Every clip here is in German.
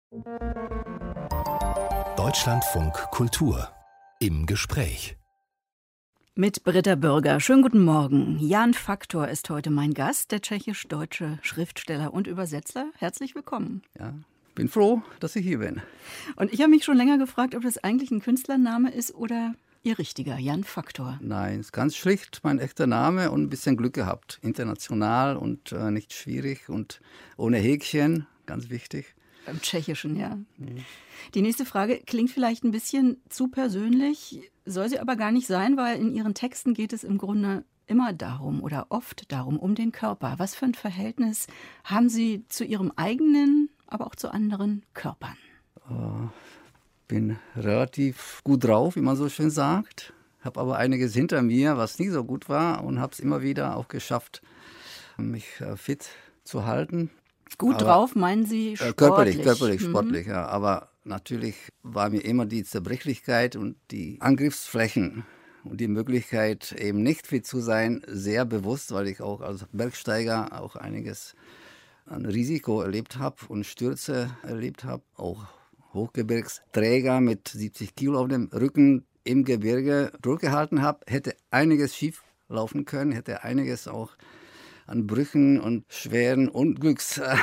Deutschlandfunk Kultur im Gespräch. Mit Britta Bürger. Schönen guten Morgen. Jan Faktor ist heute mein Gast, der tschechisch-deutsche Schriftsteller und Übersetzer. Herzlich willkommen. Ja, bin froh, dass ich hier bin. Und ich habe mich schon länger gefragt, ob das eigentlich ein Künstlername ist oder Ihr richtiger, Jan Faktor. Nein, ist ganz schlicht mein echter Name und ein bisschen Glück gehabt. International und nicht schwierig und ohne Häkchen, ganz wichtig. Beim Tschechischen, ja. Die nächste Frage klingt vielleicht ein bisschen zu persönlich, soll sie aber gar nicht sein, weil in Ihren Texten geht es im Grunde immer darum oder oft darum, um den Körper. Was für ein Verhältnis haben Sie zu Ihrem eigenen, aber auch zu anderen Körpern? Bin relativ gut drauf, wie man so schön sagt. Habe aber einiges hinter mir, was nie so gut war und habe es immer wieder auch geschafft, mich fit zu halten. Gut aber drauf meinen Sie sportlich? Körperlich, sportlich, ja. Aber natürlich war mir immer die Zerbrechlichkeit und die Angriffsflächen und die Möglichkeit, eben nicht fit zu sein, sehr bewusst, weil ich auch als Bergsteiger auch einiges an Risiko erlebt habe und Stürze erlebt habe. Auch Hochgebirgsträger mit 70 Kilo auf dem Rücken im Gebirge durchgehalten habe. Hätte einiges schief laufen können, hätte einiges auch an Brüchen und schweren Unglücksfällen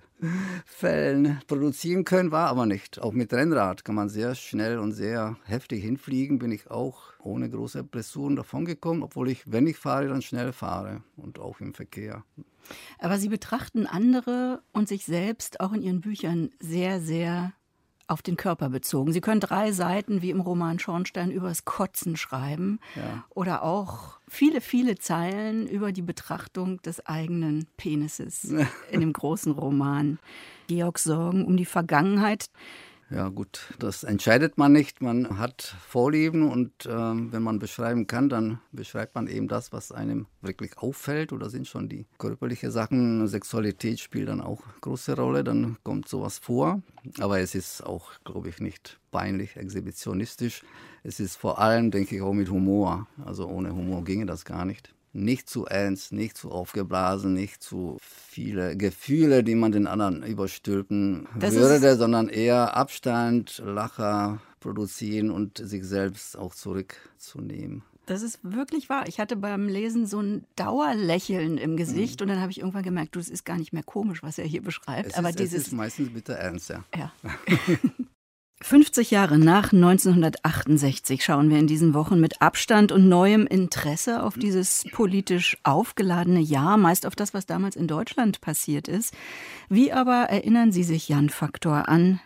produzieren können, war aber nicht. Auch mit Rennrad kann man sehr schnell und sehr heftig hinfliegen, bin ich auch ohne große Blessuren davongekommen, obwohl ich, wenn ich fahre, dann schnell fahre und auch im Verkehr. Aber Sie betrachten andere und sich selbst auch in Ihren Büchern sehr, sehr auf den Körper bezogen. Sie können 3 Seiten wie im Roman Schornstein übers Kotzen schreiben, ja. Oder auch viele, viele Zeilen über die Betrachtung des eigenen Penises in dem großen Roman. Georgs Sorgen um die Vergangenheit. Ja gut, das entscheidet man nicht. Man hat Vorlieben und wenn man beschreiben kann, dann beschreibt man eben das, was einem wirklich auffällt. Oder sind schon die körperlichen Sachen, Sexualität spielt dann auch eine große Rolle, dann kommt sowas vor. Aber es ist auch, glaube ich, nicht peinlich, exhibitionistisch. Es ist vor allem, denke ich, auch mit Humor. Also ohne Humor ginge das gar nicht. Nicht zu ernst, nicht zu aufgeblasen, nicht zu viele Gefühle, die man den anderen überstülpen würde, sondern eher Abstand, Lacher produzieren und sich selbst auch zurückzunehmen. Das ist wirklich wahr. Ich hatte beim Lesen so ein Dauerlächeln im Gesicht und dann habe ich irgendwann gemerkt, es ist gar nicht mehr komisch, was er hier beschreibt. Es ist meistens bitter ernst, ja. 50 Jahre nach 1968 schauen wir in diesen Wochen mit Abstand und neuem Interesse auf dieses politisch aufgeladene Jahr, meist auf das, was damals in Deutschland passiert ist. Wie aber erinnern Sie sich, Jan Faktor, an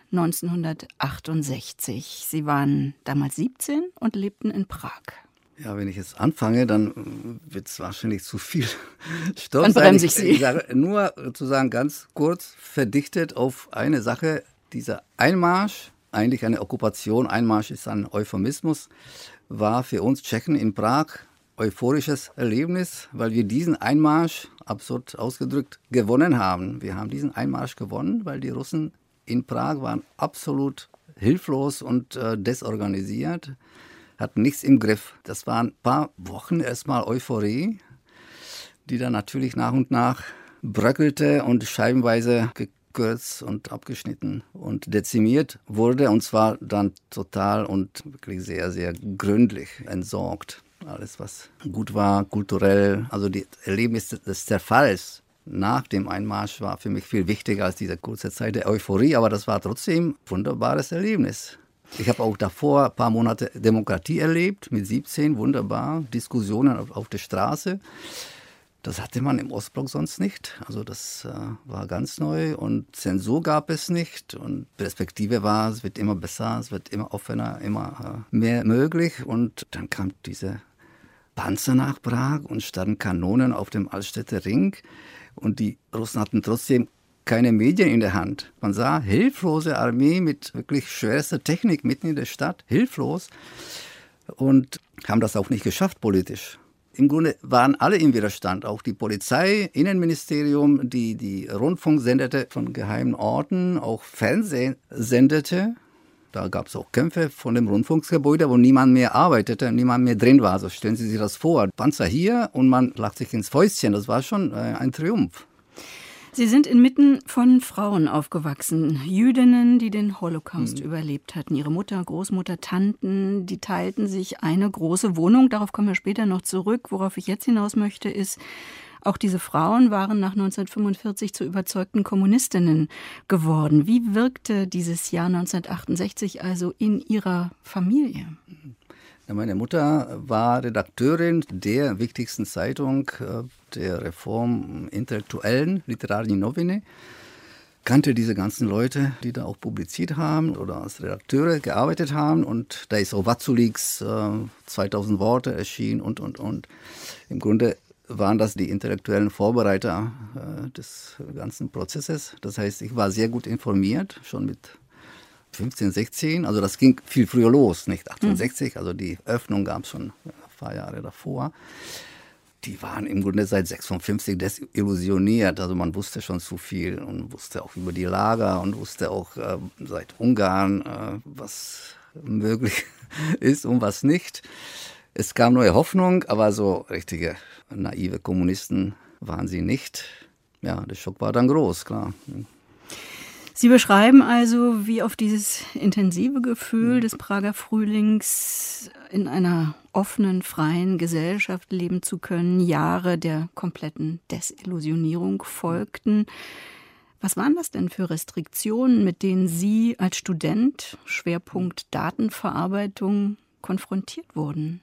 1968? Sie waren damals 17 und lebten in Prag. Ja, wenn ich jetzt anfange, dann wird es wahrscheinlich zu viel Stoff dann sein. Bremse ich Sie. Ich sage nur sozusagen ganz kurz verdichtet auf eine Sache, dieser Einmarsch, eigentlich eine Okkupation, Einmarsch ist ein Euphemismus, war für uns Tschechen in Prag euphorisches Erlebnis, weil wir diesen Einmarsch, absurd ausgedrückt, gewonnen haben. Wir haben diesen Einmarsch gewonnen, weil die Russen in Prag waren absolut hilflos und desorganisiert, hatten nichts im Griff. Das waren ein paar Wochen erstmal Euphorie, die dann natürlich nach und nach bröckelte und scheibenweise gekürzt und abgeschnitten und dezimiert wurde, und zwar dann total und wirklich sehr, sehr gründlich entsorgt. Alles, was gut war, kulturell, also die Erlebnis des Zerfalls nach dem Einmarsch war für mich viel wichtiger als diese kurze Zeit der Euphorie, aber das war trotzdem ein wunderbares Erlebnis. Ich habe auch davor ein paar Monate Demokratie erlebt, mit 17, wunderbar, Diskussionen auf der Straße. Das hatte man im Ostblock sonst nicht. Also das war ganz neu und Zensur gab es nicht und Perspektive war, es wird immer besser, es wird immer offener, immer mehr möglich. Und dann kam diese Panzer nach Prag und standen Kanonen auf dem Altstädter Ring und die Russen hatten trotzdem keine Medien in der Hand. Man sah hilflose Armee mit wirklich schwerster Technik mitten in der Stadt, hilflos, und haben das auch nicht geschafft politisch. Im Grunde waren alle im Widerstand, auch die Polizei, Innenministerium, die Rundfunk sendete von geheimen Orten, auch Fernsehen sendete. Da gab es auch Kämpfe von dem Rundfunksgebäude, wo niemand mehr arbeitete, niemand mehr drin war. So stellen Sie sich das vor. Panzer hier und man lacht sich ins Fäustchen. Das war schon ein Triumph. Sie sind inmitten von Frauen aufgewachsen, Jüdinnen, die den Holocaust überlebt hatten. Ihre Mutter, Großmutter, Tanten, die teilten sich eine große Wohnung. Darauf kommen wir später noch zurück. Worauf ich jetzt hinaus möchte, ist, auch diese Frauen waren nach 1945 zu überzeugten Kommunistinnen geworden. Wie wirkte dieses Jahr 1968 also in Ihrer Familie? Meine Mutter war Redakteurin der wichtigsten Zeitung der Reform Intellektuellen, Literarni Novine, kannte diese ganzen Leute, die da auch publiziert haben oder als Redakteure gearbeitet haben. Und da ist auch WatzUleaks 2000 Worte erschienen und. Im Grunde waren das die intellektuellen Vorbereiter des ganzen Prozesses. Das heißt, ich war sehr gut informiert, schon mit 15, 16, also das ging viel früher los, nicht 68, also die Öffnung gab es schon ein paar Jahre davor. Die waren im Grunde seit 56 desillusioniert, also man wusste schon zu viel und wusste auch über die Lager und wusste auch seit Ungarn, was möglich ist und was nicht. Es kam neue Hoffnung, aber so richtige naive Kommunisten waren sie nicht. Ja, der Schock war dann groß, klar. Sie beschreiben also, wie auf dieses intensive Gefühl des Prager Frühlings in einer offenen, freien Gesellschaft leben zu können, Jahre der kompletten Desillusionierung folgten. Was waren das denn für Restriktionen, mit denen Sie als Student, Schwerpunkt Datenverarbeitung, konfrontiert wurden?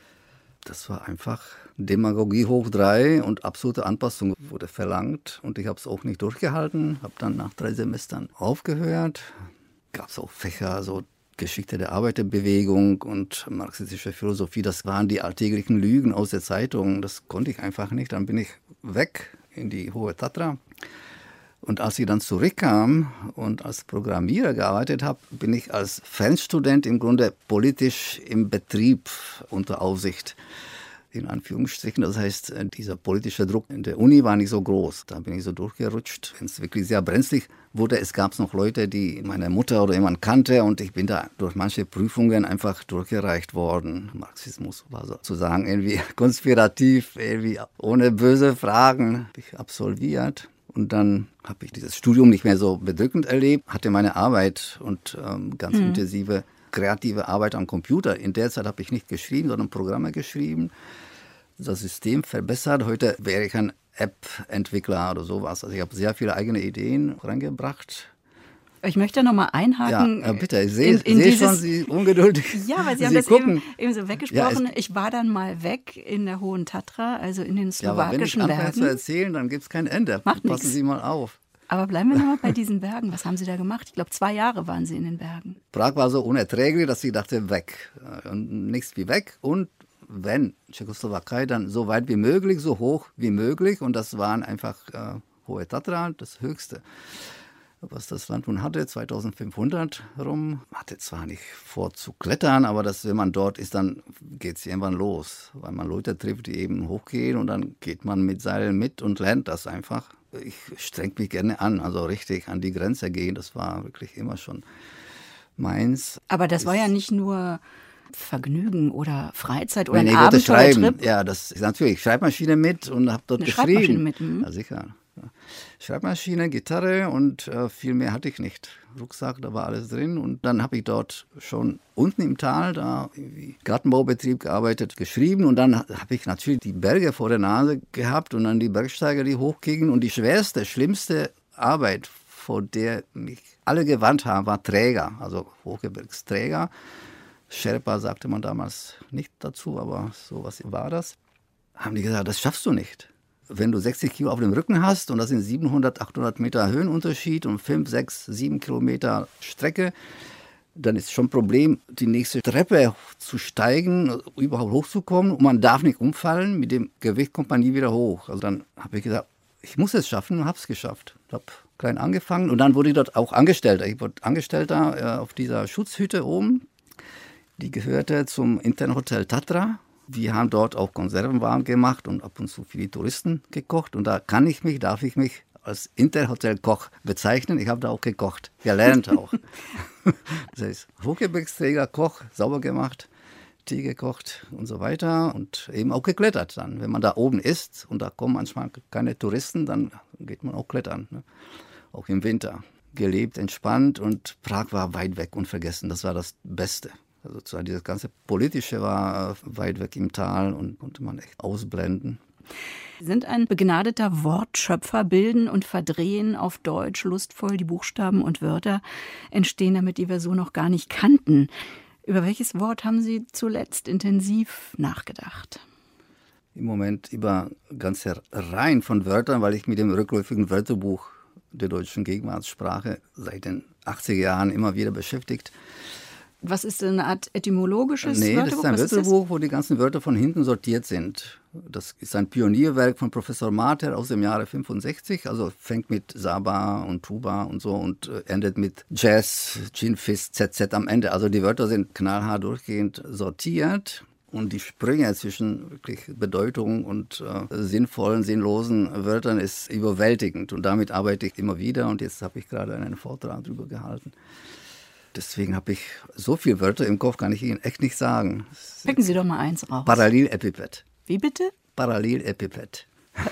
Das war einfach Demagogie hoch 3 und absolute Anpassung wurde verlangt. Und ich habe es auch nicht durchgehalten, habe dann nach 3 Semestern aufgehört. Gab es auch Fächer, so Geschichte der Arbeiterbewegung und marxistische Philosophie. Das waren die alltäglichen Lügen aus der Zeitung. Das konnte ich einfach nicht. Dann bin ich weg in die Hohe Tatra. Und als ich dann zurückkam und als Programmierer gearbeitet habe, bin ich als Fernstudent im Grunde politisch im Betrieb unter Aufsicht, in Anführungsstrichen. Das heißt, dieser politische Druck in der Uni war nicht so groß. Da bin ich so durchgerutscht, wenn es wirklich sehr brenzlig wurde. Es gab noch Leute, die meine Mutter oder jemand kannte und ich bin da durch manche Prüfungen einfach durchgereicht worden. Marxismus war sozusagen irgendwie konspirativ, irgendwie ohne böse Fragen, habe ich absolviert. Und dann habe ich dieses Studium nicht mehr so bedrückend erlebt, hatte meine Arbeit und ganz intensive kreative Arbeit am Computer. In der Zeit habe ich nicht geschrieben, sondern Programme geschrieben, das System verbessert. Heute wäre ich ein App-Entwickler oder sowas. Also ich habe sehr viele eigene Ideen reingebracht. Ich möchte noch mal einhaken. Ja, bitte, ich sehe schon, Sie ungeduldig. Ja, weil Sie haben das eben so weggesprochen. Ja, ich war dann mal weg in der Hohen Tatra, also in den slowakischen Bergen. Ja, aber wenn ich anfange zu erzählen, dann gibt es kein Ende. Macht Passen Sie mal auf. Aber bleiben wir noch mal bei diesen Bergen. Was haben Sie da gemacht? Ich glaube, 2 Jahre waren Sie in den Bergen. Prag war so unerträglich, dass ich dachte, weg. Und nichts wie weg. Und wenn Tschechoslowakei, dann so weit wie möglich, so hoch wie möglich. Und das waren einfach Hohe Tatra, das Höchste, was das Land nun hatte, 2500 rum. Hatte zwar nicht vor zu klettern, aber wenn man dort ist, dann geht es irgendwann los. Weil man Leute trifft, die eben hochgehen und dann geht man mit Seilen mit und lernt das einfach. Ich streng mich gerne an, also richtig an die Grenze gehen, das war wirklich immer schon meins. Aber das war ja nicht nur Vergnügen oder Freizeit oder ein Abenteuertrip. Ich wollte schreiben. Ja, das ist natürlich Schreibmaschine mit und habe dort geschrieben. Schreibmaschine mit, Ja, sicher. Ja. Schreibmaschine, Gitarre und viel mehr hatte ich nicht. Rucksack, da war alles drin. Und dann habe ich dort schon unten im Tal, da irgendwie Gartenbaubetrieb gearbeitet, geschrieben. Und dann habe ich natürlich die Berge vor der Nase gehabt und dann die Bergsteiger, die hochgingen. Und die schwerste, schlimmste Arbeit, vor der mich alle gewarnt haben, war Träger, also Hochgebirgsträger. Sherpa sagte man damals nicht dazu, aber sowas war das. Haben die gesagt, das schaffst du nicht. Wenn du 60 Kilo auf dem Rücken hast und das sind 700, 800 Meter Höhenunterschied und 5, 6, 7 Kilometer Strecke, dann ist schon ein Problem, die nächste Treppe zu steigen, überhaupt hochzukommen. Und man darf nicht umfallen, mit dem Gewicht kommt man nie wieder hoch. Also dann habe ich gesagt, ich muss es schaffen und habe es geschafft. Ich habe klein angefangen und dann wurde ich dort auch Angestellter. Ich wurde Angestellter auf dieser Schutzhütte oben. Die gehörte zum Internathotel Tatra. Wir haben dort auch Konservenwaren gemacht und ab und zu für die Touristen gekocht. Und da darf ich mich als Interhotelkoch bezeichnen. Ich habe da auch gekocht, gelernt auch. Das heißt, Hochgebirgsträger, Koch, sauber gemacht, Tee gekocht und so weiter und eben auch geklettert dann. Wenn man da oben ist und da kommen manchmal keine Touristen, dann geht man auch klettern, ne? Auch im Winter. Gelebt, entspannt und Prag war weit weg und vergessen. Das war das Beste. Also zwar dieses ganze Politische war weit weg im Tal und konnte man echt ausblenden. Sie sind ein begnadeter Wortschöpfer, bilden und verdrehen auf Deutsch lustvoll die Buchstaben und Wörter, entstehen damit, die wir so noch gar nicht kannten. Über welches Wort haben Sie zuletzt intensiv nachgedacht? Im Moment über ganze Reihen von Wörtern, weil ich mit dem rückläufigen Wörterbuch der deutschen Gegenwartssprache seit den 80er Jahren immer wieder beschäftigt. Was ist denn eine Art etymologisches Wörterbuch? Wörterbuch? Das ist ein Wörterbuch, wo die ganzen Wörter von hinten sortiert sind. Das ist ein Pionierwerk von Professor Mater aus dem Jahre 65. Also fängt mit Saba und Tuba und so und endet mit Jazz, Ginfis, ZZ am Ende. Also die Wörter sind knallhart durchgehend sortiert. Und die Sprünge zwischen wirklich Bedeutung und sinnvollen, sinnlosen Wörtern ist überwältigend. Und damit arbeite ich immer wieder. Und jetzt habe ich gerade einen Vortrag darüber gehalten. Deswegen habe ich so viele Wörter im Kopf, kann ich Ihnen echt nicht sagen. Picken Sie doch mal eins raus. Parallelepiped. Wie bitte? Parallelepiped.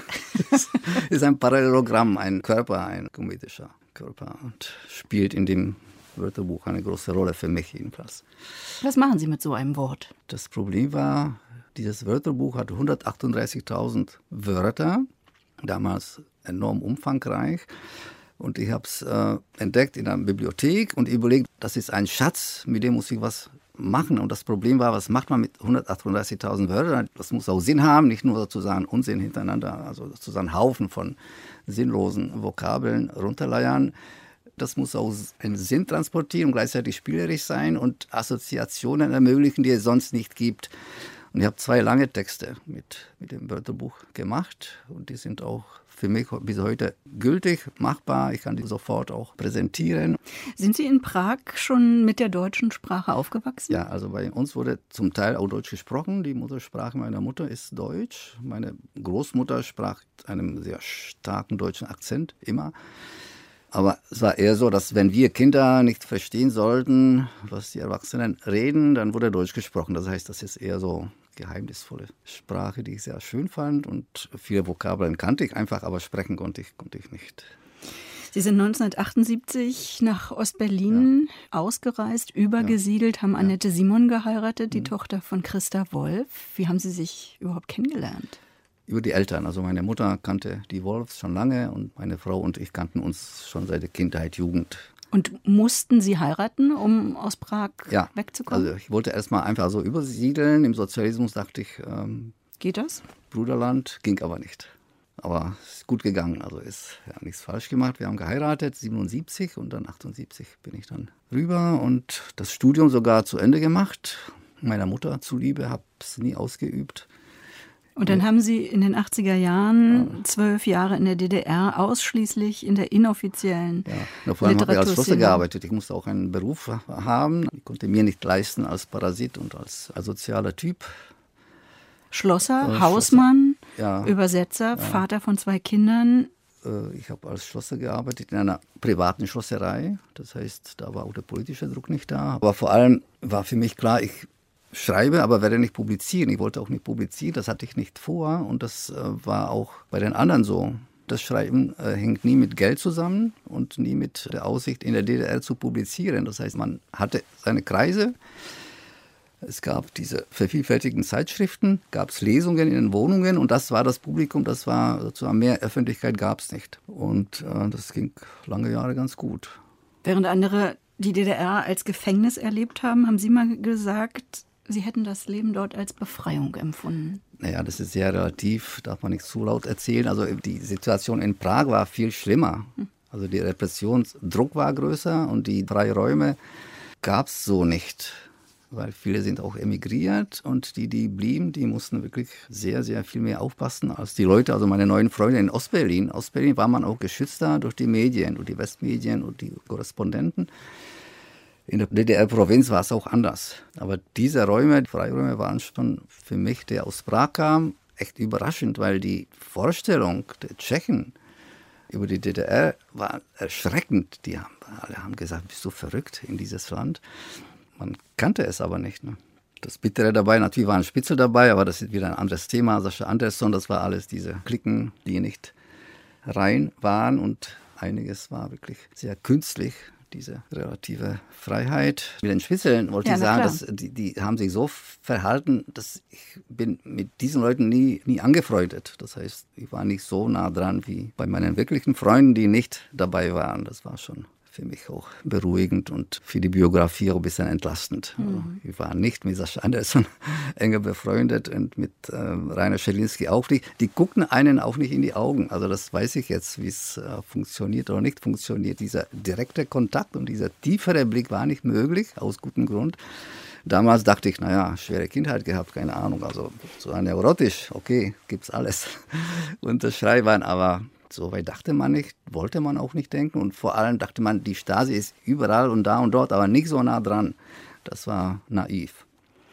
Das ist ein Parallelogramm, ein Körper, ein geometrischer Körper. Und spielt in dem Wörterbuch eine große Rolle für mich jedenfalls. Was machen Sie mit so einem Wort? Das Problem war, dieses Wörterbuch hatte 138.000 Wörter, damals enorm umfangreich. Und ich habe es entdeckt in einer Bibliothek und überlegt, das ist ein Schatz, mit dem muss ich was machen. Und das Problem war, was macht man mit 138.000 Wörtern? Das muss auch Sinn haben, nicht nur sozusagen Unsinn hintereinander, also sozusagen Haufen von sinnlosen Vokabeln runterleiern. Das muss auch einen Sinn transportieren und gleichzeitig spielerisch sein und Assoziationen ermöglichen, die es sonst nicht gibt. Und ich habe 2 lange Texte mit dem Wörterbuch gemacht und die sind auch für mich bis heute gültig, machbar. Ich kann die sofort auch präsentieren. Sind Sie in Prag schon mit der deutschen Sprache aufgewachsen? Ja, also bei uns wurde zum Teil auch Deutsch gesprochen. Die Muttersprache meiner Mutter ist Deutsch. Meine Großmutter sprach mit einem sehr starken deutschen Akzent, immer. Aber es war eher so, dass wenn wir Kinder nicht verstehen sollten, was die Erwachsenen reden, dann wurde Deutsch gesprochen. Das heißt, das ist eher so geheimnisvolle Sprache, die ich sehr schön fand. Und viele Vokabeln kannte ich einfach, aber sprechen konnte ich nicht. Sie sind 1978 nach Ostberlin ausgereist, übergesiedelt, haben Annette Simon geheiratet, die Tochter von Christa Wolf. Wie haben Sie sich überhaupt kennengelernt? Über die Eltern. Also meine Mutter kannte die Wolfs schon lange und meine Frau und ich kannten uns schon seit der Kindheit, Jugend. Und mussten Sie heiraten, um aus Prag wegzukommen? Also ich wollte erstmal einfach so übersiedeln. Im Sozialismus dachte ich, geht das? Bruderland, ging aber nicht. Aber es ist gut gegangen, also ist nichts falsch gemacht. Wir haben geheiratet, 77 und dann 78 bin ich dann rüber und das Studium sogar zu Ende gemacht. Meiner Mutter zuliebe, habe es nie ausgeübt. Und dann haben Sie in den 80er Jahren 12 Jahre in der DDR ausschließlich in der inoffiziellen vor allem habe ich als Schlosser gearbeitet. Ich musste auch einen Beruf haben. Ich konnte mir nicht leisten als Parasit und als asozialer Typ. Schlosser, Hausmann, Übersetzer, Vater von 2 Kindern. Ich habe als Schlosser gearbeitet in einer privaten Schlosserei. Das heißt, da war auch der politische Druck nicht da. Aber vor allem war für mich klar, ich schreibe, aber werde nicht publizieren. Ich wollte auch nicht publizieren, das hatte ich nicht vor und das war auch bei den anderen so. Das Schreiben hängt nie mit Geld zusammen und nie mit der Aussicht, in der DDR zu publizieren. Das heißt, man hatte seine Kreise. Es gab diese vervielfältigten Zeitschriften, gab es Lesungen in den Wohnungen und das war das Publikum, das war sozusagen, mehr Öffentlichkeit gab es nicht. Und das ging lange Jahre ganz gut. Während andere die DDR als Gefängnis erlebt haben, haben Sie mal gesagt, Sie hätten das Leben dort als Befreiung empfunden. Naja, das ist sehr relativ, darf man nicht zu laut erzählen. Also die Situation in Prag war viel schlimmer. Also der Repressionsdruck war größer und die Freiräume gab es so nicht. Weil viele sind auch emigriert und die blieben, die mussten wirklich sehr, sehr viel mehr aufpassen als die Leute. Also meine neuen Freunde in Ostberlin. Ostberlin war man auch geschützter durch die Medien, durch die Westmedien und die Korrespondenten. In der DDR-Provinz war es auch anders. Aber diese Räume, die Freiräume, waren schon für mich, der aus Prag kam, echt überraschend, weil die Vorstellung der Tschechen über die DDR war erschreckend. Alle haben gesagt, bist du verrückt in dieses Land? Man kannte es aber nicht. Ne? das Bittere dabei. Natürlich waren Spitzel dabei, aber das ist wieder ein anderes Thema. Sascha Andersson, das war alles diese Klicken, die nicht rein waren und einiges war wirklich sehr künstlich. Diese relative Freiheit. Mit den Spitzeln wollte ich sagen, dass die haben sich so verhalten, dass ich bin mit diesen Leuten nie angefreundet. Das heißt, ich war nicht so nah dran wie bei meinen wirklichen Freunden, die nicht dabei waren. Das war schon für mich auch beruhigend und für die Biografie auch ein bisschen entlastend. Ich war nicht mit Sascha Andersson enger befreundet und mit Rainer Schelinski auch nicht. Die guckten einen auch nicht in die Augen. Also das weiß ich jetzt, wie es funktioniert oder nicht funktioniert. Dieser direkte Kontakt und dieser tiefere Blick war nicht möglich, aus gutem Grund. Damals dachte ich, naja, schwere Kindheit gehabt, keine Ahnung. Also so neurotisch, okay, gibt's alles. Und das Schreiben, aber so weit dachte man nicht, wollte man auch nicht denken. Und vor allem dachte man, die Stasi ist überall und da und dort, aber nicht so nah dran. Das war naiv.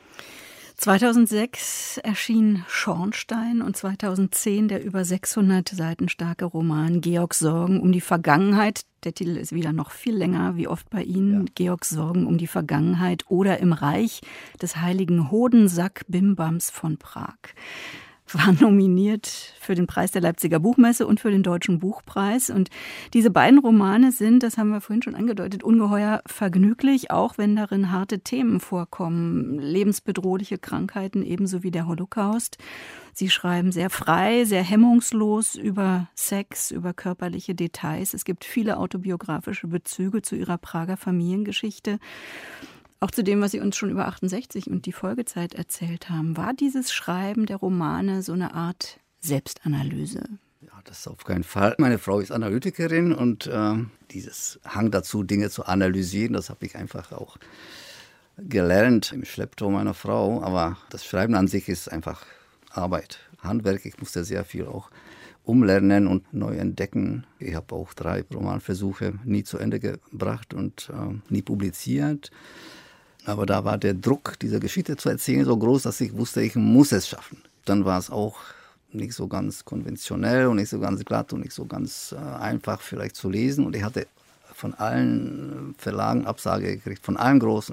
2006 erschien Schornstein und 2010 der über 600 Seiten starke Roman Georgs Sorgen um die Vergangenheit. Der Titel ist wieder noch viel länger, wie oft bei Ihnen. Ja. Georgs Sorgen um die Vergangenheit oder im Reich des heiligen Hodensack Bimbams von Prag. War nominiert für den Preis der Leipziger Buchmesse und für den Deutschen Buchpreis. Und diese beiden Romane sind, das haben wir vorhin schon angedeutet, ungeheuer vergnüglich, auch wenn darin harte Themen vorkommen. Lebensbedrohliche Krankheiten ebenso wie der Holocaust. Sie schreiben sehr frei, sehr hemmungslos über Sex, über körperliche Details. Es gibt viele autobiografische Bezüge zu ihrer Prager Familiengeschichte. Auch zu dem, was Sie uns schon über 68 und die Folgezeit erzählt haben. War dieses Schreiben der Romane so eine Art Selbstanalyse? Ja, das auf keinen Fall. Meine Frau ist Analytikerin und dieses Hang dazu, Dinge zu analysieren, das habe ich einfach auch gelernt im Schlepptau meiner Frau. Aber das Schreiben an sich ist einfach Arbeit, Handwerk. Ich musste sehr viel auch umlernen und neu entdecken. Ich habe auch 3 Romanversuche nie zu Ende gebracht und nie publiziert. Aber da war der Druck, diese Geschichte zu erzählen, so groß, dass ich wusste, ich muss es schaffen. Dann war es auch nicht so ganz konventionell und nicht so ganz glatt und nicht so ganz einfach vielleicht zu lesen. Und ich hatte von allen Verlagen Absage gekriegt, von allen Großen,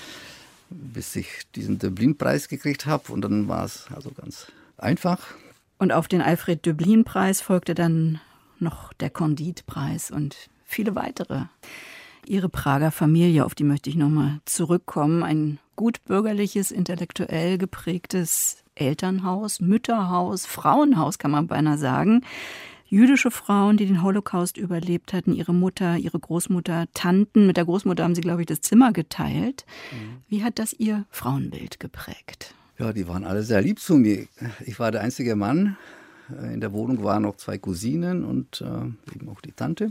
bis ich diesen Döblin-Preis gekriegt habe. Und dann war es also ganz einfach. Und auf den Alfred-Döblin-Preis folgte dann noch der Condit-Preis und viele weitere. Ihre Prager Familie, auf die möchte ich nochmal zurückkommen. Ein gut bürgerliches, intellektuell geprägtes Elternhaus, Mütterhaus, Frauenhaus kann man beinahe sagen. Jüdische Frauen, die den Holocaust überlebt hatten, ihre Mutter, ihre Großmutter, Tanten. Mit der Großmutter haben sie, glaube ich, das Zimmer geteilt. Wie hat das ihr Frauenbild geprägt? Ja, die waren alle sehr lieb zu mir. Ich war der einzige Mann. In der Wohnung waren noch 2 Cousinen und eben auch die Tante.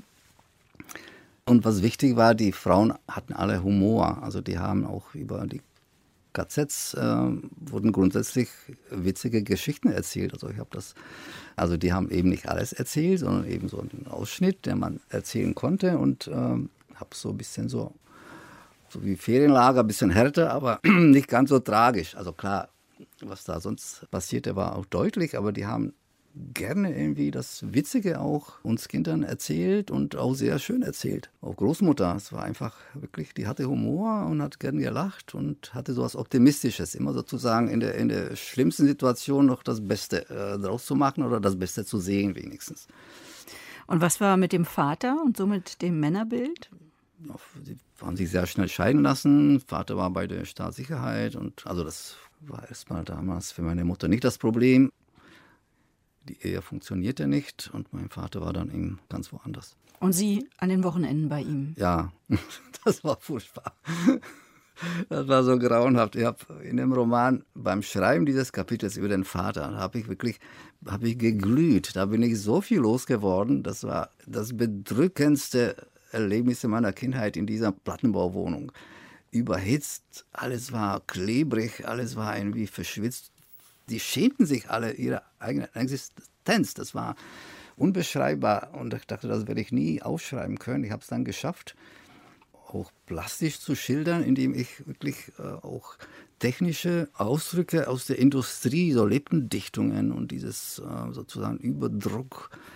Und was wichtig war, die Frauen hatten alle Humor. Also die haben auch über die KZs wurden grundsätzlich witzige Geschichten erzählt. Also die haben eben nicht alles erzählt, sondern eben so einen Ausschnitt, den man erzählen konnte. Und habe so ein bisschen so wie Ferienlager, ein bisschen härter, aber nicht ganz so tragisch. Also klar, was da sonst passierte, war auch deutlich, aber die haben gerne irgendwie das Witzige auch uns Kindern erzählt und auch sehr schön erzählt. Auch Großmutter, es war einfach wirklich, die hatte Humor und hat gern gelacht und hatte so was Optimistisches, immer sozusagen in der schlimmsten Situation noch das Beste draus zu machen oder das Beste zu sehen wenigstens. Und was war mit dem Vater und somit dem Männerbild? Sie haben sich sehr schnell scheiden lassen. Vater war bei der Staatssicherheit und also das war erstmal damals für meine Mutter nicht das Problem. Die Ehe funktionierte nicht und mein Vater war dann eben ganz woanders. Und Sie an den Wochenenden bei ihm? Ja, das war furchtbar. Das war so grauenhaft. Ich habe in dem Roman beim Schreiben dieses Kapitels über den Vater, habe ich geglüht. Da bin ich so viel losgeworden. Das war das bedrückendste Erlebnis meiner Kindheit in dieser Plattenbauwohnung. Überhitzt, alles war klebrig, alles war irgendwie verschwitzt. Die schämten sich alle ihrer eigenen Existenz. Das war unbeschreibbar. Und ich dachte, das werde ich nie aufschreiben können. Ich habe es dann geschafft, auch plastisch zu schildern, indem ich wirklich auch technische Ausdrücke aus der Industrie, so Lippendichtungen und dieses sozusagen Überdruck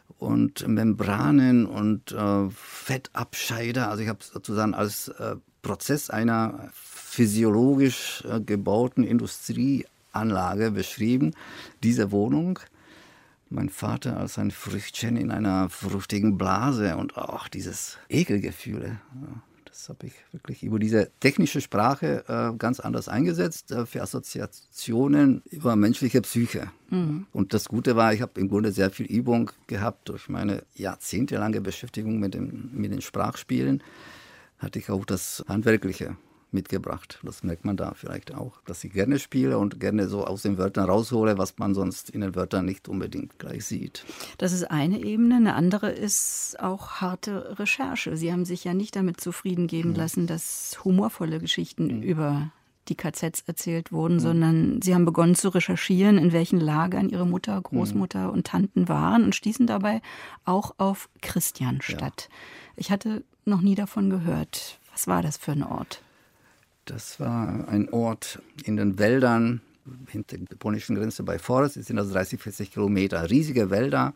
und Membranen und Fettabscheider. Also ich habe es sozusagen als Prozess einer physiologisch gebauten Industrieanlage beschrieben, diese Wohnung. Mein Vater als ein Früchtchen in einer fruchtigen Blase und auch dieses Ekelgefühle. Das habe ich wirklich über diese technische Sprache ganz anders eingesetzt für Assoziationen über menschliche Psyche. Mhm. Und das Gute war, ich habe im Grunde sehr viel Übung gehabt durch meine jahrzehntelange Beschäftigung mit den Sprachspielen. Hatte ich auch das Handwerkliche mitgebracht. Das merkt man da vielleicht auch, dass ich gerne spiele und gerne so aus den Wörtern raushole, was man sonst in den Wörtern nicht unbedingt gleich sieht. Das ist eine Ebene. Eine andere ist auch harte Recherche. Sie haben sich ja nicht damit zufrieden geben lassen, dass humorvolle Geschichten über die KZs erzählt wurden, sondern Sie haben begonnen zu recherchieren, in welchen Lagern Ihre Mutter, Großmutter und Tanten waren und stießen dabei auch auf Christianstadt. Ja. Ich hatte noch nie davon gehört. Was war das für ein Ort? Das war ein Ort in den Wäldern hinter der polnischen Grenze bei Forst. Es sind also 30, 40 Kilometer, riesige Wälder.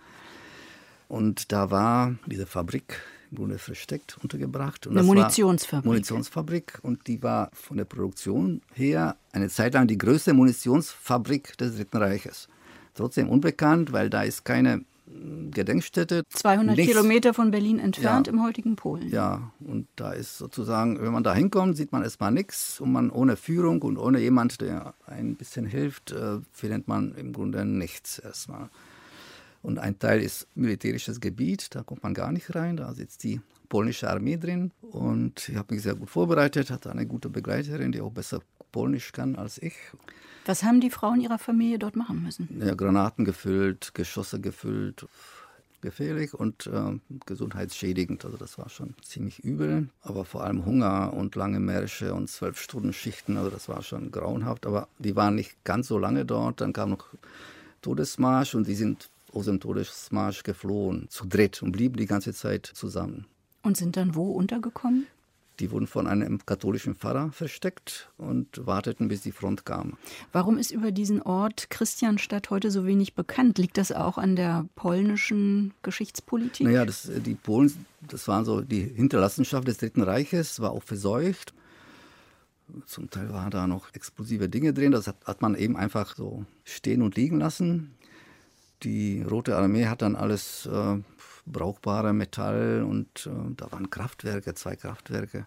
Und da war diese Fabrik im Grunde versteckt untergebracht. Und eine Munitionsfabrik. Munitionsfabrik. Und die war von der Produktion her eine Zeit lang die größte Munitionsfabrik des Dritten Reiches. Trotzdem unbekannt, weil da ist keine Gedenkstätte. 200 Kilometer von Berlin entfernt, im heutigen Polen. Ja, und da ist sozusagen, wenn man da hinkommt, sieht man erstmal nichts. Und man ohne Führung und ohne jemand, der ein bisschen hilft, findet man im Grunde nichts erstmal. Und ein Teil ist militärisches Gebiet, da kommt man gar nicht rein, da sitzt die polnische Armee drin. Und ich habe mich sehr gut vorbereitet, hatte eine gute Begleiterin, die auch besser Polnisch kann als ich. Was haben die Frauen Ihrer Familie dort machen müssen? Ja, Granaten gefüllt, Geschosse gefüllt, gefährlich und gesundheitsschädigend. Also das war schon ziemlich übel. Aber vor allem Hunger und lange Märsche und 12-Stunden-Schichten, also das war schon grauenhaft. Aber die waren nicht ganz so lange dort. Dann kam noch Todesmarsch und die sind aus dem Todesmarsch geflohen, zu dritt und blieben die ganze Zeit zusammen. Und sind dann wo untergekommen? Die wurden von einem katholischen Pfarrer versteckt und warteten, bis die Front kam. Warum ist über diesen Ort Christianstadt heute so wenig bekannt? Liegt das auch an der polnischen Geschichtspolitik? Naja, die Polen, das waren so die Hinterlassenschaft des Dritten Reiches, war auch verseucht. Zum Teil waren da noch explosive Dinge drin. Das hat man eben einfach so stehen und liegen lassen. Die Rote Armee hat dann alles brauchbare Metall und da waren Kraftwerke, 2 Kraftwerke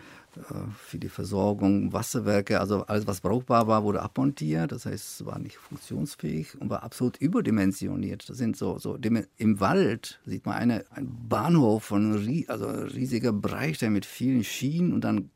für die Versorgung, Wasserwerke, also alles, was brauchbar war, wurde abmontiert. Das heißt, es war nicht funktionsfähig und war absolut überdimensioniert. Das sind so im Wald sieht man einen Bahnhof von riesiger Breite mit vielen Schienen und dann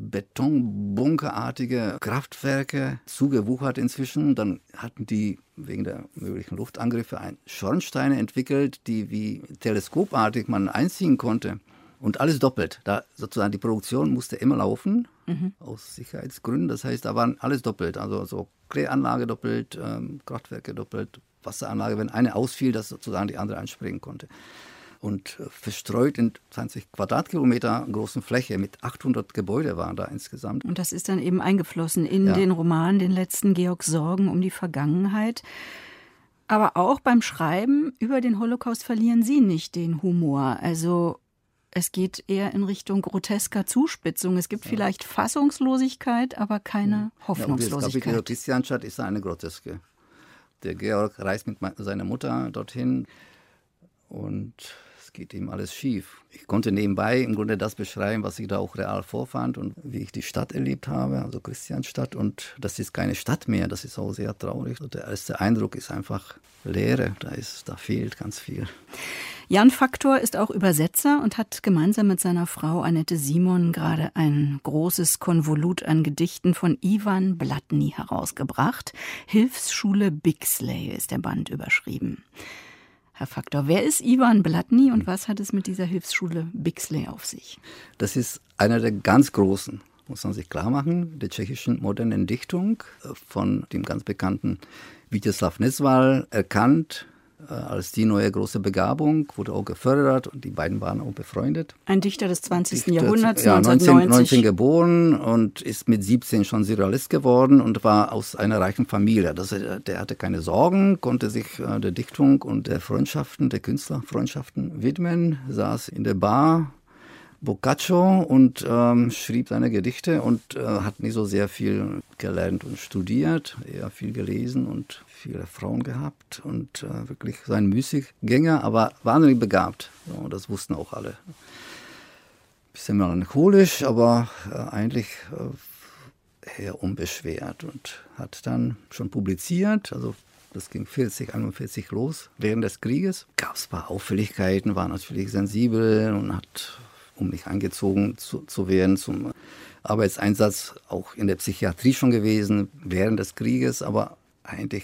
betonbunkerartige Kraftwerke, zugewuchert inzwischen. Dann hatten die wegen der möglichen Luftangriffe Schornsteine entwickelt, die wie teleskopartig man einziehen konnte. Und alles doppelt. Da sozusagen die Produktion musste immer laufen, aus Sicherheitsgründen. Das heißt, da waren alles doppelt. Also so Kläranlage doppelt, Kraftwerke doppelt, Wasseranlage, wenn eine ausfiel, dass sozusagen die andere einspringen konnte. Und verstreut in 20 Quadratkilometer großen Fläche mit 800 Gebäude waren da insgesamt. Und das ist dann eben eingeflossen in den Roman, den letzten Georg Sorgen um die Vergangenheit. Aber auch beim Schreiben über den Holocaust verlieren Sie nicht den Humor. Also es geht eher in Richtung grotesker Zuspitzung. Es gibt vielleicht Fassungslosigkeit, aber keine Hoffnungslosigkeit. Das Kapitel Christianstadt ist eine Groteske. Der Georg reist mit seiner Mutter dorthin und es geht ihm alles schief. Ich konnte nebenbei im Grunde das beschreiben, was ich da auch real vorfand und wie ich die Stadt erlebt habe, also Christianstadt. Und das ist keine Stadt mehr, das ist auch sehr traurig. Der erste Eindruck ist einfach Leere, da fehlt ganz viel. Jan Faktor ist auch Übersetzer und hat gemeinsam mit seiner Frau Annette Simon gerade ein großes Konvolut an Gedichten von Iwan Blatny herausgebracht. Hilfsschule Bixley ist der Band überschrieben. Herr Faktor, wer ist Iwan Blatny und was hat es mit dieser Hilfsschule Bixley auf sich? Das ist einer der ganz Großen, muss man sich klar machen, der tschechischen modernen Dichtung, von dem ganz bekannten Vítězslav Nezval erkannt, als die neue große Begabung, wurde auch gefördert und die beiden waren auch befreundet. Ein Dichter des 20. Jahrhunderts, ja, 1990. 19 geboren und ist mit 17 schon Surrealist geworden und war aus einer reichen Familie. Der hatte keine Sorgen, konnte sich der Dichtung und der Freundschaften, der Künstlerfreundschaften widmen, saß in der Bar Boccaccio und schrieb seine Gedichte und hat nicht so sehr viel gelernt und studiert, eher viel gelesen und viele Frauen gehabt und wirklich sein Müßiggänger, aber wahnsinnig begabt. So, das wussten auch alle. Bisschen melancholisch, aber eigentlich eher unbeschwert und hat dann schon publiziert, also das ging 41 los. Während des Krieges gab es ein paar Auffälligkeiten, war natürlich sensibel und hat, um nicht eingezogen zu werden, zum Arbeitseinsatz auch in der Psychiatrie schon gewesen, während des Krieges, aber eigentlich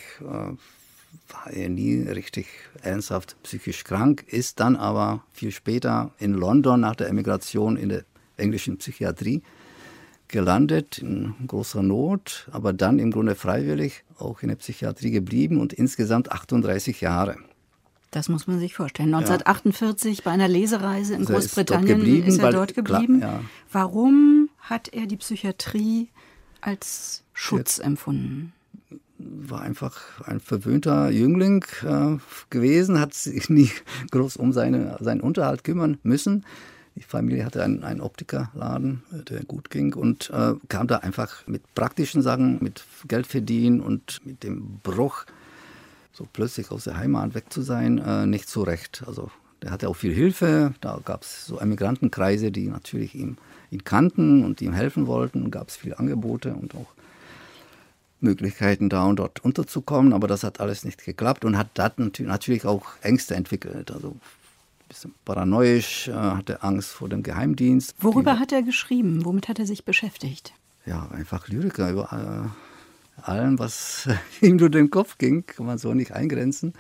war er nie richtig ernsthaft psychisch krank, ist dann aber viel später in London nach der Emigration in der englischen Psychiatrie gelandet, in großer Not, aber dann im Grunde freiwillig auch in der Psychiatrie geblieben und insgesamt 38 Jahre. Das muss man sich vorstellen. 1948 bei einer Lesereise in Großbritannien ist er dort geblieben. Klar, ja. Warum hat er die Psychiatrie als Schutz empfunden? War einfach ein verwöhnter Jüngling gewesen, hat sich nie groß um seinen Unterhalt kümmern müssen. Die Familie hatte einen Optikerladen, der gut ging und kam da einfach mit praktischen Sachen, mit Geld verdienen und mit dem Bruch, so plötzlich aus der Heimat weg zu sein, nicht zurecht. Also der hatte auch viel Hilfe, da gab es so Emigrantenkreise, die natürlich ihn kannten und ihm helfen wollten, gab es viele Angebote und auch Möglichkeiten da und dort unterzukommen, aber das hat alles nicht geklappt und hat dann natürlich auch Ängste entwickelt, also ein bisschen paranoisch, hatte Angst vor dem Geheimdienst. Worüber hat er geschrieben? Womit hat er sich beschäftigt? Ja, einfach Lyriker über allem, was ihm durch den Kopf ging, kann man so nicht eingrenzen.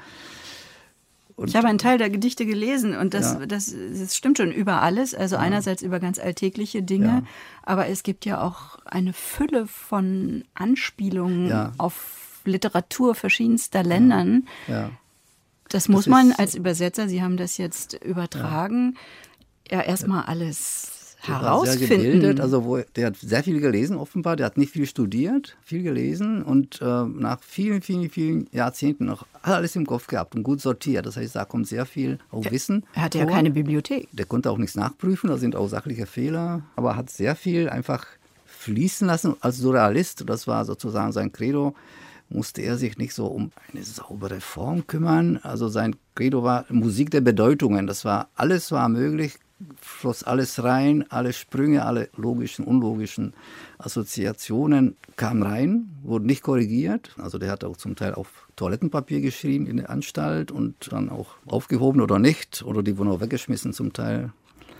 Und ich habe einen Teil der Gedichte gelesen und das stimmt schon über alles, also einerseits über ganz alltägliche Dinge, aber es gibt ja auch eine Fülle von Anspielungen auf Literatur verschiedenster Ländern. Ja. Das muss man als Übersetzer, Sie haben das jetzt übertragen, erstmal alles herausfinden. Sehr gebildet, also der hat sehr viel gelesen offenbar, der hat nicht viel studiert, viel gelesen und nach vielen Jahrzehnten noch alles im Kopf gehabt und gut sortiert. Das heißt, da kommt sehr viel auch Wissen. Er hatte ja keine Bibliothek. Der konnte auch nichts nachprüfen, da sind auch sachliche Fehler, aber hat sehr viel einfach fließen lassen als Surrealist. Das war sozusagen sein Credo. Musste er sich nicht so um eine saubere Form kümmern. Also sein Credo war Musik der Bedeutungen. Alles war möglich, floss alles rein, alle Sprünge, alle logischen, unlogischen Assoziationen kamen rein, wurden nicht korrigiert. Also der hat auch zum Teil auf Toilettenpapier geschrieben in der Anstalt und dann auch aufgehoben oder nicht. Oder die wurden auch weggeschmissen zum Teil.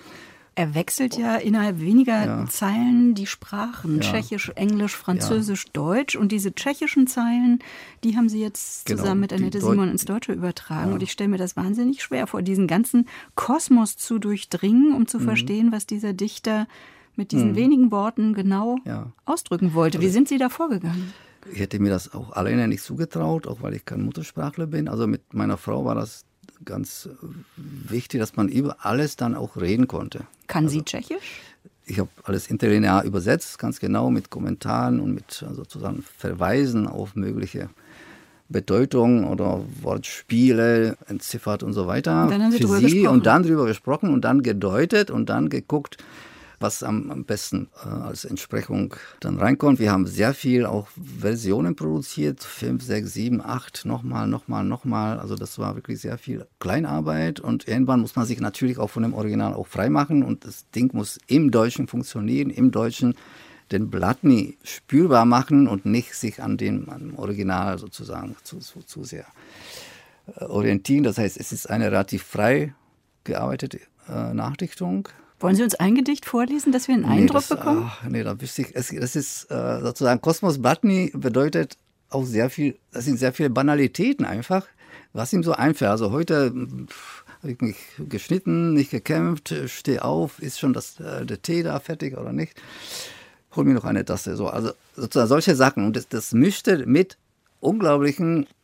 Er wechselt ja innerhalb weniger Zeilen die Sprachen, Tschechisch, Englisch, Französisch, Deutsch. Und diese tschechischen Zeilen, die haben Sie jetzt zusammen mit Annette Simon ins Deutsche übertragen. Ja. Und ich stelle mir das wahnsinnig schwer vor, diesen ganzen Kosmos zu durchdringen, um zu verstehen, was dieser Dichter mit diesen wenigen Worten genau ausdrücken wollte. Wie sind Sie da vorgegangen? Ich hätte mir das auch alleine nicht zugetraut, auch weil ich kein Muttersprachler bin. Also mit meiner Frau war das ganz wichtig, dass man über alles dann auch reden konnte. Kann sie Tschechisch? Ich habe alles interlinear übersetzt, ganz genau, mit Kommentaren und mit sozusagen Verweisen auf mögliche Bedeutungen oder Wortspiele entziffert und so weiter. Und dann haben Sie für sie und dann drüber gesprochen und dann gedeutet und dann geguckt, was am besten als Entsprechung dann reinkommt. Wir haben sehr viel auch Versionen produziert, 5, 6, 7, 8, nochmal. Also das war wirklich sehr viel Kleinarbeit und irgendwann muss man sich natürlich auch von dem Original auch freimachen und das Ding muss im Deutschen funktionieren, im Deutschen den Blatny spürbar machen und nicht sich an dem Original sozusagen zu sehr orientieren. Das heißt, es ist eine relativ frei gearbeitete Nachdichtung. Wollen Sie uns ein Gedicht vorlesen, dass wir einen Eindruck bekommen? Da wüsste ich, das ist sozusagen, Kosmos Blatny bedeutet auch sehr viel, das sind sehr viele Banalitäten einfach, was ihm so einfällt. Also heute habe ich mich geschnitten, nicht gekämpft, stehe auf, ist schon der Tee da fertig oder nicht? Hol mir noch eine Tasse. So, also sozusagen solche Sachen. Und das mischte mit unglaublichen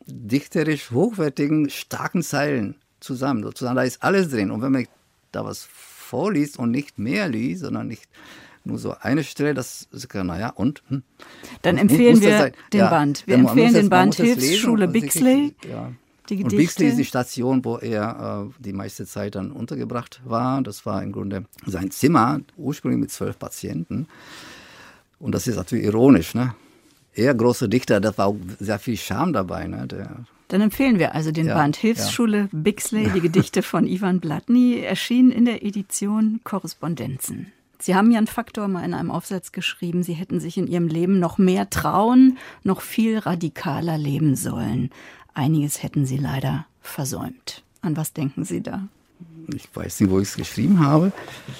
dichterisch hochwertigen, starken Zeilen zusammen. Sozusagen, da ist alles drin. Und wenn man da was vorliest und nicht mehr liest, sondern nicht nur so eine Stelle, das ist, naja, und? Dann empfehlen wir den Band. Wir empfehlen den Band Hilfsschule Bixley. Ja. Die Gedichte. Und Bixley ist die Station, wo er die meiste Zeit dann untergebracht war. Das war im Grunde sein Zimmer, ursprünglich mit 12 Patienten. Und das ist natürlich ironisch, ne? Er, großer Dichter, da war auch sehr viel Charme dabei, ne? Dann empfehlen wir also den Band Hilfsschule Bixley, die Gedichte von Ivan Blatny, erschienen in der Edition Korrespondenzen. Sie haben Jan Faktor mal in einem Aufsatz geschrieben, Sie hätten sich in Ihrem Leben noch mehr trauen, noch viel radikaler leben sollen. Einiges hätten Sie leider versäumt. An was denken Sie da? Ich weiß nicht, wo ich es geschrieben habe.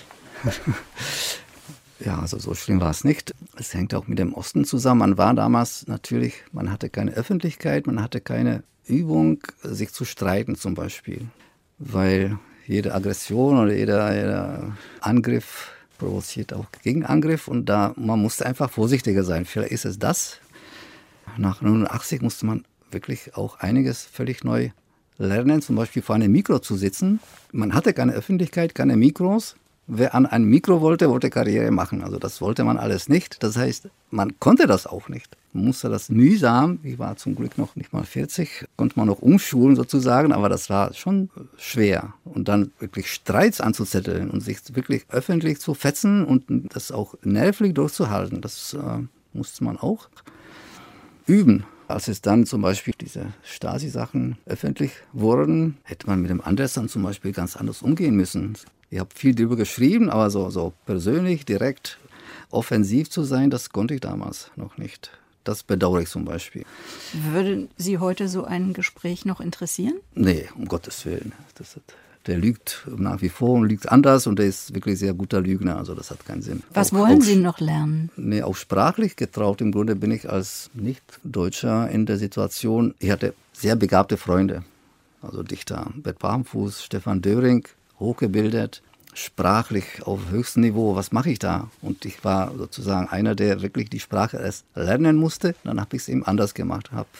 Ja, also so schlimm war es nicht. Es hängt auch mit dem Osten zusammen. Man war damals natürlich, man hatte keine Öffentlichkeit, man hatte keine Übung, sich zu streiten zum Beispiel. Weil jede Aggression oder jeder Angriff provoziert auch Gegenangriff. Und man musste einfach vorsichtiger sein. Vielleicht ist es das. Nach 89 musste man wirklich auch einiges völlig neu lernen, zum Beispiel vor einem Mikro zu sitzen. Man hatte keine Öffentlichkeit, keine Mikros. Wer an ein Mikro wollte Karriere machen. Also das wollte man alles nicht. Das heißt, man konnte das auch nicht. Man musste das mühsam, ich war zum Glück noch nicht mal 40, konnte man noch umschulen sozusagen, aber das war schon schwer. Und dann wirklich Streits anzuzetteln und sich wirklich öffentlich zu fetzen und das auch nervlich durchzuhalten, das musste man auch üben. Als es dann zum Beispiel diese Stasi-Sachen öffentlich wurden, hätte man mit dem Andersson zum Beispiel ganz anders umgehen müssen. Ich habe viel darüber geschrieben, aber so persönlich, direkt, offensiv zu sein, das konnte ich damals noch nicht. Das bedauere ich zum Beispiel. Würde Sie heute so ein Gespräch noch interessieren? Nee, um Gottes Willen. Der lügt nach wie vor und lügt anders und der ist wirklich sehr guter Lügner, also das hat keinen Sinn. Was wollen Sie noch lernen? Nee, auch sprachlich getraut. Im Grunde bin ich als Nicht-Deutscher in der Situation, ich hatte sehr begabte Freunde, also Dichter, Bert Barmfuß, Stefan Döring, hochgebildet, sprachlich auf höchstem Niveau. Was mache ich da? Und ich war sozusagen einer, der wirklich die Sprache erst lernen musste. Dann habe ich es eben anders gemacht, habe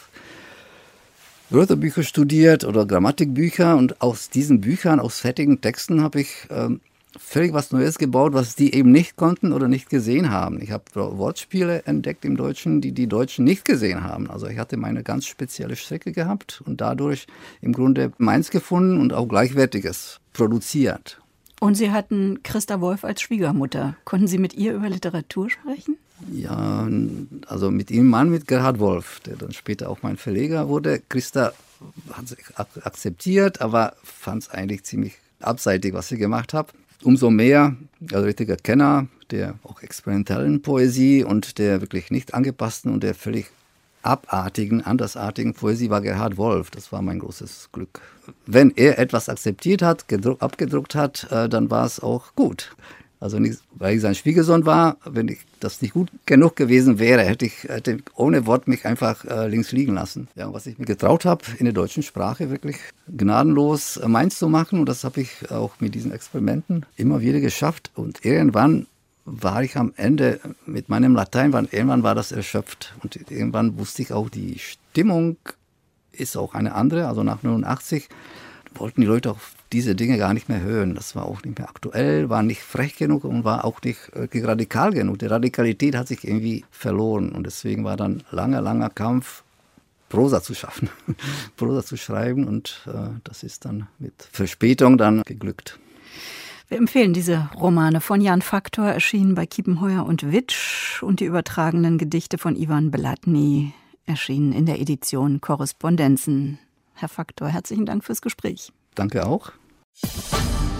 Wörterbücher studiert oder Grammatikbücher und aus diesen Büchern, aus fertigen Texten habe ich völlig was Neues gebaut, was die eben nicht konnten oder nicht gesehen haben. Ich habe Wortspiele entdeckt im Deutschen, die Deutschen nicht gesehen haben. Also ich hatte meine ganz spezielle Strecke gehabt und dadurch im Grunde meins gefunden und auch Gleichwertiges produziert. Und Sie hatten Christa Wolf als Schwiegermutter. Konnten Sie mit ihr über Literatur sprechen? Ja, also mit ihrem Mann, mit Gerhard Wolf, der dann später auch mein Verleger wurde. Christa hat sich akzeptiert, aber fand es eigentlich ziemlich abseitig, was ich gemacht habe. Umso mehr, also richtiger Kenner der auch experimentellen Poesie und der wirklich nicht angepassten und der völlig abartigen, andersartigen Poesie war Gerhard Wolf. Das war mein großes Glück. Wenn er etwas akzeptiert hat, abgedruckt hat, dann war es auch gut. Also nicht, weil ich sein Schwiegersohn war, wenn ich das nicht gut genug gewesen wäre, hätte ich ohne Wort mich einfach links liegen lassen. Ja, was ich mir getraut habe, in der deutschen Sprache wirklich gnadenlos meins zu machen. Und das habe ich auch mit diesen Experimenten immer wieder geschafft. Und irgendwann war ich am Ende mit meinem Latein, irgendwann war das erschöpft. Und irgendwann wusste ich auch, die Stimmung ist auch eine andere. Also nach 89 wollten die Leute auch diese Dinge gar nicht mehr hören. Das war auch nicht mehr aktuell, war nicht frech genug und war auch nicht radikal genug. Die Radikalität hat sich irgendwie verloren und deswegen war dann langer Kampf, Prosa zu schaffen, Prosa zu schreiben und das ist dann mit Verspätung dann geglückt. Wir empfehlen diese Romane von Jan Faktor, erschienen bei Kiepenheuer und Witsch, und die übertragenen Gedichte von Ivan Blatny, erschienen in der Edition Korrespondenzen. Herr Faktor, herzlichen Dank fürs Gespräch. Danke auch.